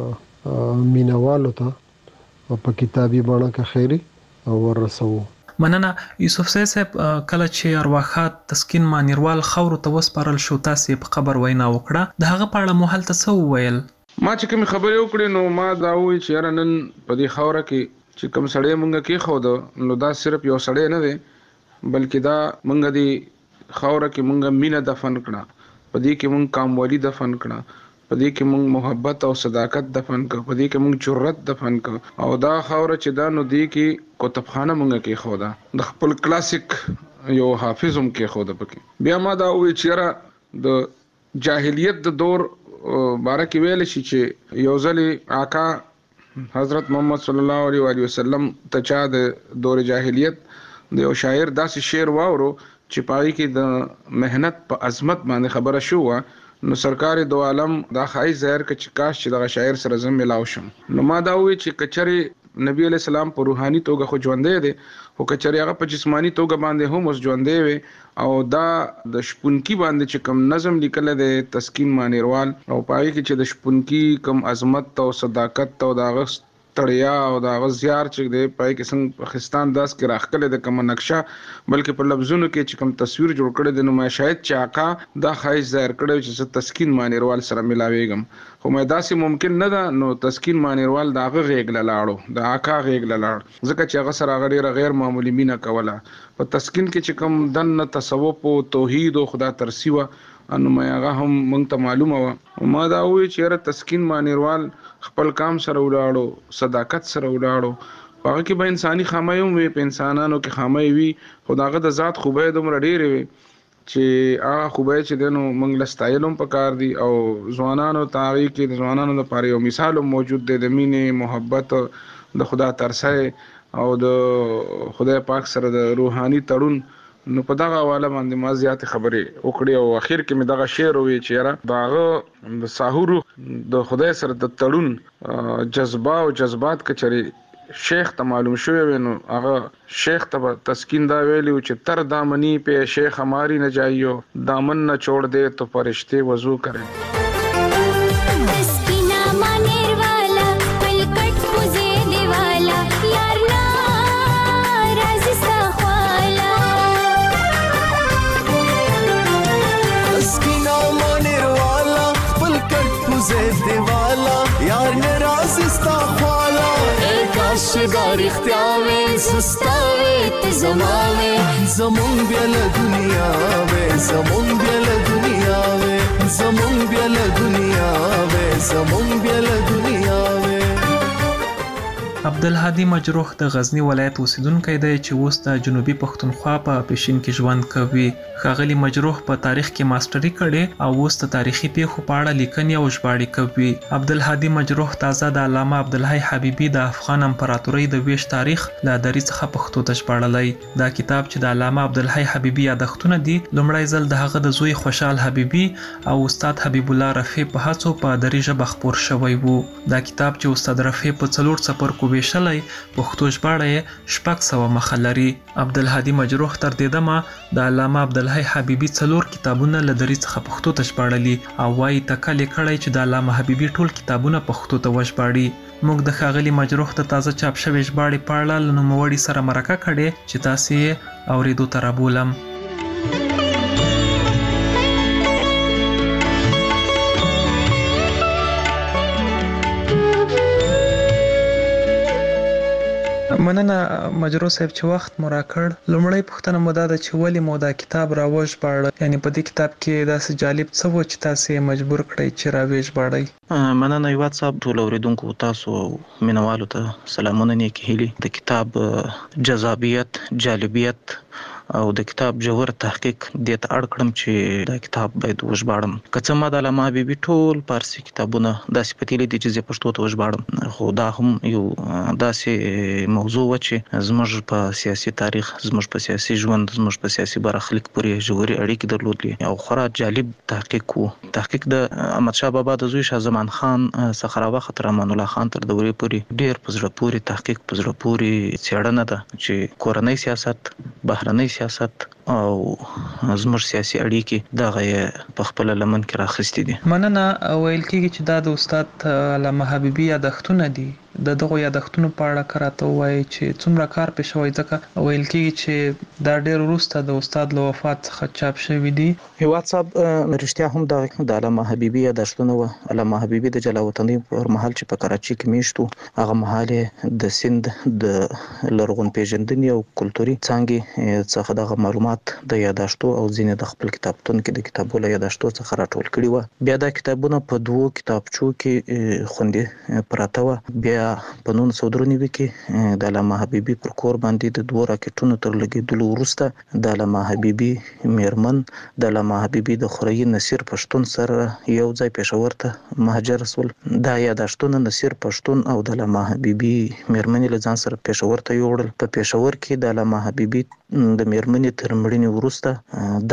مینوالو ته په کتابي بڼه کې خیری او ورسو مننه یوسف صاحب کله چې ارواحات تسکین مانیروال خور ته وسپارل شو تاسو په خبر وینا وکړه د هغه په اړه مو هل څه وویل ما چې کوم خبرې وکړې نو ما دا وی چې نن په دې خوره کې چې کوم سړی مونږ کې خو دا نو دا صرف یو سړی نه دی بلکې دا مونږ دې خوره کې مونږ مینه دفن کړه په دې کې مونږ کاموالي دفن کړه په دې کې مونږ محبت او صداقت دفن کړ په دې کې مونږ جرأت دفن کړ او دا خوره چې دا نو دې کې کتابخانه مونږ کې خو دا د خپل کلاسیک یو حافظم کې خو دا پکې بیا ما دا وی چې د جاهلیت د دور بارکه ویل شي چې یو ځل آقا حضرت محمد صلی الله علیه وسلم ته چا د دور جاهلیت د یو شاعر داسې شعر واورو چې پای کې د مهنت په عظمت باندې خبره شو نو سرکار دو عالم دا خای زهر ک چې کاش چې د شاعر سره زم ملاو شم نو ما دا وی چې کچري نبی علی السلام په روحاني توګه خو ژوندې دي او کچري هغه په جسمانی توګه باندې هم اوس ژوندې وي او دا د شپونکی باندې چې کم نظم لیکل دی تسکین مانیروال او پای کې چې د شپونکی کم عظمت او صداقت او دا غس تړیا او دا غزيار چې دی پای کې څنګه پاکستان داس کې راخکله د کوم نقشه بلکې په لفظونو کې چې کوم تصویر جوړ کړی د نو ما شاید چې آقا دا خایز ظاهر کړی چې تسکین مانیروال سره ملاويږم خو مې داسې ممکن نه ده نو تسکین مانیروال دا غیګ لاړو د آقا غیګ لاړ ځکه چې هغه سره غیر غیر معمولی مینه کوله په تسکین کې چې کوم دن تصوف او توحید او خدا ترسیوه انو مې هغه هم مونږ ته معلومه و ما دا وی چې تسکین مانیروال خپل کام سره ولاړو صداقت سره ولاړو هغه کې به انساني خامایو وي په انسانانو کې خامای وي خداغه د ذات خوبه دومره ډېرې وي چې هغه خوبه چې دنو مونږ لستایلم پکار دي او ځوانانو تاریخ کې د ځوانانو لپاره یو مثال موجود دی د مینې محبت د خدا ترسه او د خدای پاک سره د روحاني تړون نو په دغه حواله باندې ما زیات خبرې وکړې او اخر کې مې دغه شعر وی چې داغه د ساحور د خدای سره د تړون جذبه او جذبات کچري شیخ ته معلوم شوی نو هغه شیخ ته تسکین دا ویلی چې تر دامنی په شیخ ہماری نہ جائیو دامن نہ چھوڑ دے تو فرشتے وضو کریں یار نراز استا خوالا کاش دار اختیاوے سستاوے تی زماوے زمون بیل دنیا وے زمون بیل دنیا وے زمون بیل دنیا وے زمون بیل دنیا وے عبدالهادي مجروح د غزنی ولایت اوسیدونکی دی چې اوس د جنوبي پښتونخوا په پېشین کې ژوند کوي. ښاغلي مجروح په تاریخ کې ماستري کړې او اوس د تاریخي پیښو په اړه لیکنې او ژباړې کوي. عبدالهادي مجروح تازه د علامه عبدالحی حبیبي د افغان امپراتورۍ د ویش تاریخ له دري څخه پښتو ته ژباړلی. دا کتاب چې د علامه عبدالحی حبیبي یادښتونه دي لومړی ځل د هغه د زوی خوشحال حبیبي او استاد حبیب الله رفیع په هڅو په دري ژبه خپور شوی و. دا کتاب چې استاد رفیع په 4 څپرکو ویشلی پښتو ژباړه یې 600 مخه لري. عبدالهادي مجروح تر دې دمه د علامه عبدالحی حبیبي 4 کتابونه له دري څخه پښتو ته ژباړلي او وايي تکل یې کړی چې د علامه حبیبي ټول کتابونه پښتو ته وژباړي. موږ د ښاغلي مجروح د تازه چاپ شوې ژباړې په اړه له نوموړي سره مرکه کړې چې تاسې یې اورېدو ته رابولم. مننه مجروح صاحب چې وخت مو راکړ. لومړی پوښتنه مو دا ده چې ولې مو دا کتاب راوژباړه، یعنی په دې کتاب کې داسې جالب څه و چې تاسې یې مجبور کړئ چې راوژباړئ؟ مننه هیواد صاحب، ټول اوریدونکو تاسو مینوالو ته سلامونه نیکې هیلې. د کتاب جذابیت، جالبیت او د کتاب جوهر تحقیق دې ته اړ کړم چې دا کتاب باید وژباړم. که څه ما د علامه حبیبي ټول فارسي کتابونه داسې پتیلي دي چې زه پښتو ته وژباړم، خو دا هم یو داسې موضوع و چې زموږ په سیاسي تاریخ، زموږ په سیاسي ژوند، زموږ په سیاسي برخلیک پورې ژورې اړیکې درلودلې او خورا جالب تحقیق و. تحقیق د احمدشاه بابا د زوی شاه زمان خان څخه راوخت تر امان الله خان تر دورې پورې ډېر په زړه پورې تحقیق، په زړه پورې څېړنه ده چې کورنۍ سیاست، بهرنۍ سیاست او زموږ سیاسي اړیکې دغه یې په خپل لمن کې راخستې دي. مننه. ویل کېږي چې دا د استاد علامه حبیبي یادښتونه دي. د دغو یادښتونو په اړه که راته ووایي چې څومره کار پې شوی، ځکه ویل کېږي چې دا ډېر وروسته د استاد له وفات څخه چاپ شوي دي. هیواد صاحب رښتیا هم د علامه حبیبي یادښتونه وه. علامه حبیبي د جلا وطنۍ پر مهال چې په کراچۍ کې میشت و، هغه مهال یې د سند د لرغون پیژندنې او کلتوري څانګې څخه دغه معلومات د یادښتو او ځینې د خپل کتابتون کې د کتابو له یادښتو څخه راټول کړي وه. بیا دا کتابونه په 2 کتابچو کې خوندي پراته وه. بیا په 1993 کې د علامه حبیبي پر کور باندې د 2 راکټونو تر لګېدلو وروسته د علامه حبیبي میرمن د علامه حبیبي د خوريي نصیر پښتون سره یو ځای پېښور ته مهاجر شول. دا یادښتونه نصیر پښتون او د علامه حبیبي میرمنې له ځان سره پېښور ته یوړل. په پېښور کې د علامه حبیبي د میرمنې تر مړینې وروسته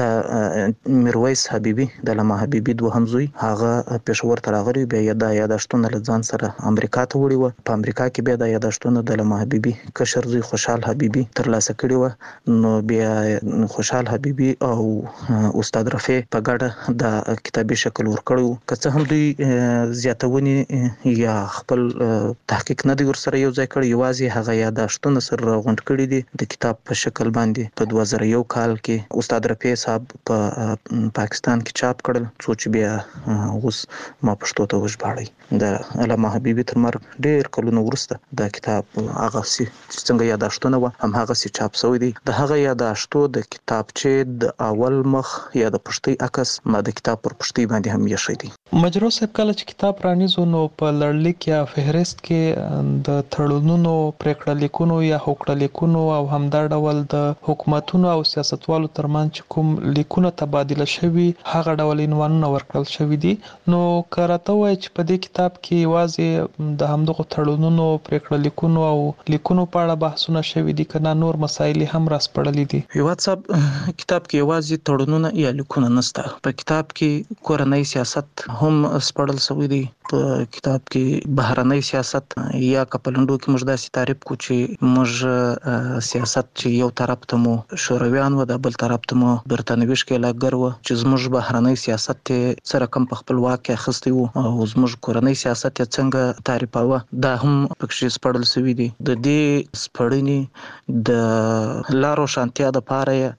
د میرویس حبیبي د علامه حبیبي دوهم زوی هغه پېښور ته راغلی. بیا دا یادښتونه له ځان سره امریکا ته وړي وه. په امریکا کې بیا د یادښتونو د علامه حبیبي کشر زوی خوشحال حبیبي ترلاسه کړي وه. نو بیا خوشحال حبیبي او استاد رفیع په ګډه د کتابي شکل ورکړی و. که څه هم دوی زیاتونې یا خپل تحقیق نه دی ورسره یو ځای کړی، یوازې هغه یادښتونه سره راغونډ کړي دي د کتاب په شکل باندې. په 2001 کال کې استاد رفیع صاحب په پاکستان کې چاپ کړل، څو چې بیا اوس ما پښتو ته وژباړی. د علامه حبیبي تر مرګ ډېر کلونه وروسته دا کتاب هغه څنګه یادښتونه وه هماغسې چاپ شوی دی. د هغه یادښتو د کتابچې د اول مخ یا د پښتۍ عکس ما د کتاب پر پښتۍ باندې هم ایښی دی. مجروح صاحب کله چې کتاب رانیزو نو په لړلیک یا فهرست کې د تړونونو، پریکړه لیکونو یا هوکړه لیکونو او همدا ډول د حکومتونو او سیاستوالو ترمنځ چې کوم لیکونه تبادله شوي هغه ډول عنوانونه ورکړل شوي دي. نو که راته ووایي چې په دې کتاب کې یوازې د همدغو تړونونو، پریکړه لیکونو او لیکونو په اړه بحثونه شوي دي که نه نور مسایل هم راسپړلي دي؟ هیواد صاحب کتاب کې یوازې تړونونه یا لیکونه نشته. په کتاب کې کورنۍ سیاست هم سپړل شوی دی. په کتاب کې بهرنۍ سیاست یا که په لنډو کې موږ داسې تعریف کو چې موږ سیاست چې یو طرف ته مو شورویان و، د بل طرف ته مو برتانوي ښکېلاکګر و چې زموږ بهرنۍ سیاست یې څه رقم په خپل واک کې اخیستی و او زموږ کورنۍ سیاست یې څنګه تعریفاوه، دا هم پکې سپړل شوي دي. د دې سپړنې د لا روښانتیا دپاره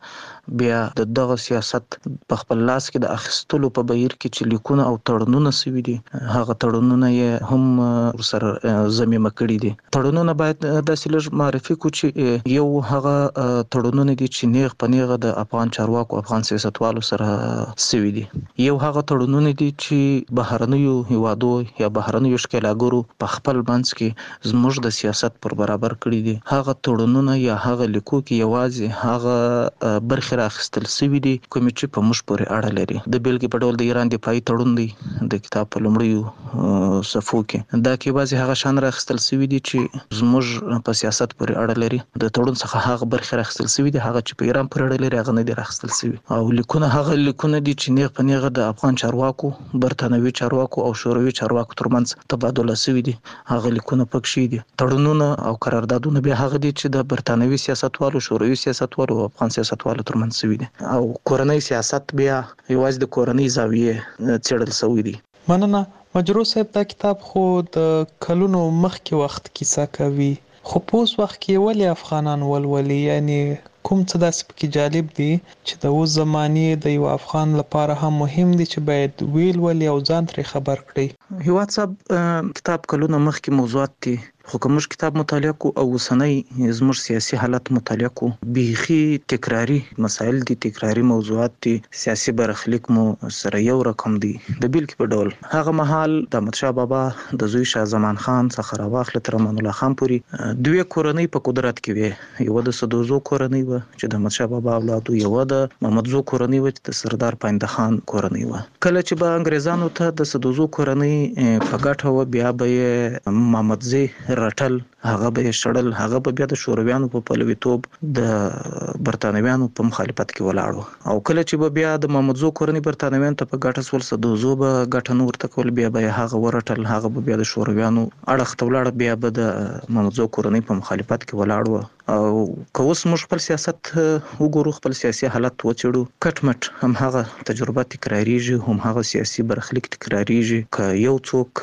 بیا د دغه سیاست په خپل لاس کې د اخیستلو په بهیر کې چې لیکونه او تړونونه سوي دي هغه تړونونه یې هم سره ضمیمه کړي دي. تړونونه باید داسې لږ معرفي کو چې یو هغه تړونونه دي چې نیغ په نیغه د افغان چارواکو افغان سیاستوالو سره سوي دي. یو هغه تړونونه دي چې بهرنیو هیوادو یا بهرنیو ښکېلاګرو په خپل منځ کې زموږ د سیاست پر برابر کړي دي. هغه تړونونه یا هغه لیکو کې یوازې هغه برخې راخیستل سوي دي کومې چې په موږ پورې اړه لري. د بیلګې په ډول د ایران دفاعي تړون دی د کتاب په لومړیو صفحو کې دا کې یوازې هغه شان راخیستل سوي دي چې زموږ په سیاست پورې اړه لري. د تړون څخه هغه برخې راخیستل سوي دي هغه چې په ایران پورې اړه لري هغه نه دي راخیستل سوي. او لیکونه هغه لیکونه دي چې نیغ په نیغه د افغان چارواکو برتانوي چارواکو او شوروي چارواکو ترمنځ تبادله سوي دي هغه لیکونه پکې دي. تړونونه او قراردادونه بیا هغه دي چې د برتانوي سیاستوالو شوروي سیاستوالو او افغان سیاستوالو ترمنځ سوي دي. او کورنۍ سیاست بیا یوازې د کورنۍ زاویې څېړل سوي دي. مننه مجروح صاحب. دا کتاب خو د کلونو مخکې وخت کیسه کوي خو په اوس وخت کې ولې افغانان ولولي؟ یعنی کوم څه داسې پکې جالب دي چې د اوس زمانې د یو افغان لپاره هم مهم دي چې باید ولولي او ځان ترې خبر کړي؟ هیواد صاحب کتاب کلونه مخکې موضوعات دي خو که موږ کتاب مطالعه کو او اوسنۍ زموږ سیاسي حالت مطالعه کو بیخي تکراری مسایل دي تکراری موضوعات دي سیاسي برخلیک مو سره یو رقم دي. د بیلګې په ډول هغه مهال د احمدشاه بابا د زوی شاه زمان خان څخه راواخله تر امان الله خان پورې دوه کورنۍ په قدرت کې وي. یو د سدوزو کورنۍ و چې د احمدشاه بابا اولاد یو د محمدزو کورنۍ و چې د سردار پاینده خان کورنۍ و. کله چې به انګریزانو ته د سدوزو کورنۍ په ګټه و بیا به محمدزي رټل هغه به شړل هغه به بیا د شورویانو په پلویتوب د برتانویانو په مخالفت کې ولاړو. او کله چې به بیا د محمدزو کورنۍ برتانویانو ته په ګټه سول سدوزو به ګټه نور تکول بیا به هغه ورټل هغه به بیا د شورویانو اړخ ته ولاړ بیا به د محمدزو کورنۍ په مخالفت کې ولاړو. او که اوس موږ خپل سیاست وګورو خپل سیاسي حالت وڅېړو کټ مټ هم هغه تجربه تکراریږي هم هغه سیاسي برخلیک تکراریږي. که یو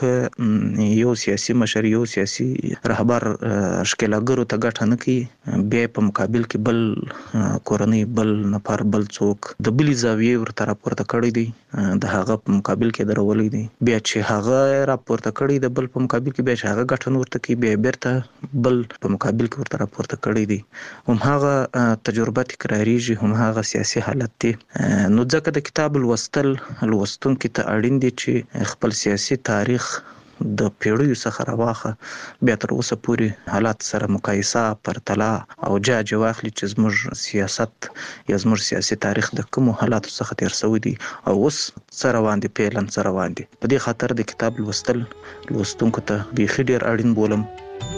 څوک یو سیاسي مشر یو سیاسي رهبر ښکېلاګرو ته ګټه نه کوي بیا په مقابل کې بل کورنۍ بل نفر بل څوک د بلې زاویې ورته راپورته کړی دی د هغه په مقابل کې درولی دی. بیا چې هغه راپورته کړی د بل په مقابل کې بیا چې هغه ګټه نه ورته کوي بیا بیرته بل په مقابل کې ورته راپورته کړی دی. هم هغه تجربه تکراریږي هم هغه سیاسي حالت دی. نو ځکه د کتاب لوستونکي ته اړین دي چې خپل سیاسي تاریخ د پیړیو څخه راواخه بیا تر اوسه پورې حالات سره مقایسه پرتله او جاج واخلي چې زموږ سیاست یا زموږ سیاسي تاریخ د کومو حالاتو څخه تیر شوی دی او اوس څه روان دي پیلن څه روان دي. په دې خاطر د کتاب لوستونکو ته بیخي ډیر اړین بولم.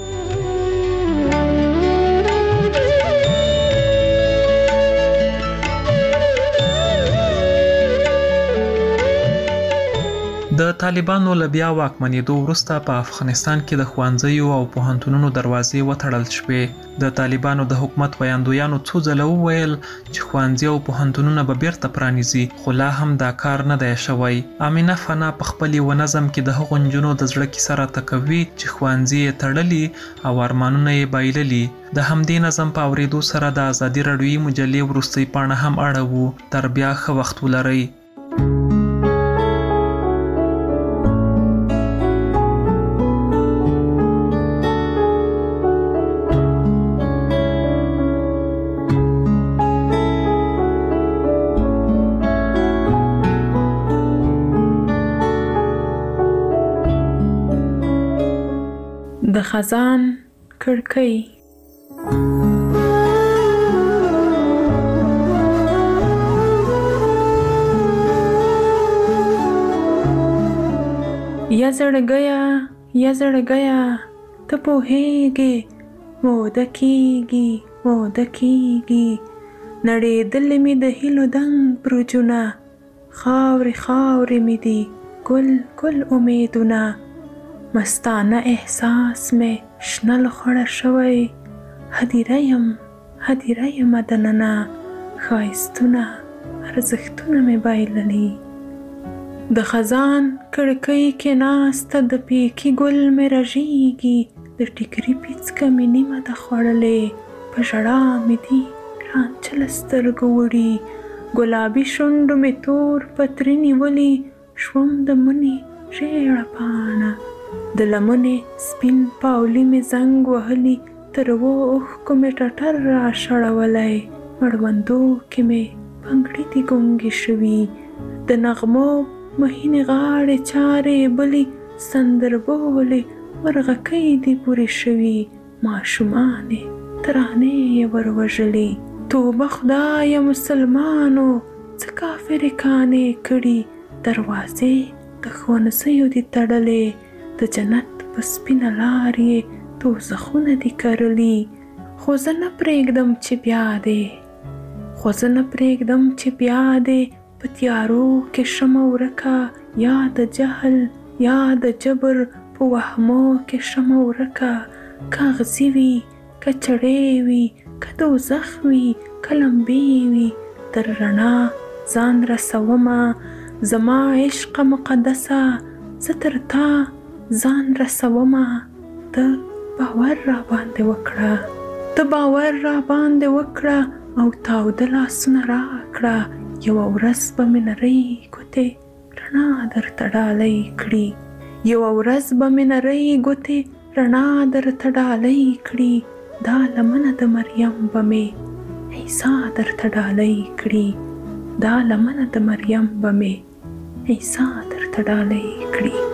د طالبانو له بیا واکمنېدو وروسته په افغانستان کې د ښوونځیو او پوهنتونونو دروازې وتړل شوې. د طالبانو د حکومت ویاندویانو څو ځله وویل چې ښوونځي او پوهنتونونه به بیرته پرانیزي خو لا هم دا کار نه دی شوی. امینه فنا په خپل یو نظم کې د هغو نجونو د زړه کیسه راته کوي چې ښوونځي یې تړلي او ارمانونه یې بایللي. د همدې نظم په اورېدو سره د ازادي راډیویي مجلې وروستۍ پاڼه هم اړه وو. تر بیا ښه وخت ولرئ. د خزان کړکۍ یا زړګیا ته پوهېږې موده کېږي نړېدلې مې د هیلو دنګ برجونه خاورې مې دي ګل امیدونه مستانه احساس مې شنه لخوړه شوی هدیره یم دننه ښایستونه ارزښتونه مې بایللي د خزان کړکۍ کې ناسته د پیکي ګل مې رژیږي د ټیکري پیڅکه مې نیمه ده خوړلې په ژړا مې دي رانچل سترګو وړي ګلابي شونډو مې تور پتري نیولي شوم د مني ژېړه پاڼه د لمنې سپین پاولي مې زنګ وهلي تر اوښکو مې ټټر را شړولی مړوندو کې مې پنګړي دي ګونګې شوي د نغمو مهینې غاړې چارې بلې سندربولې مرغکۍ دي پورې شوي ماشومانې ترانې یې وروژلې توبه خدایه مسلمانو څه کافرې کانې کړي دروازې د ښوونځیو دي تړلې د جنت په سپینه لار یې دوزخونه دي کرلي خو زه نه پرېږدم چې بیا دې په تیارو کې شمه ورکه یا د جهل یا د جبر په وهمو کې شمه ورکه که اغزي وي که چړې وي که دوزخ وي که لمبې وي تر رڼا ځان رسومه زما عشق مقدسه زه تر تا ځان رسومه ته باور را باندې وکړه او تاوده لاسونه راکړه یوه ورځ به مې نرۍ ګوتې رڼا درته ډالۍ کړي دا لمنه د مریم به مې عیسی درته ډالۍ کړي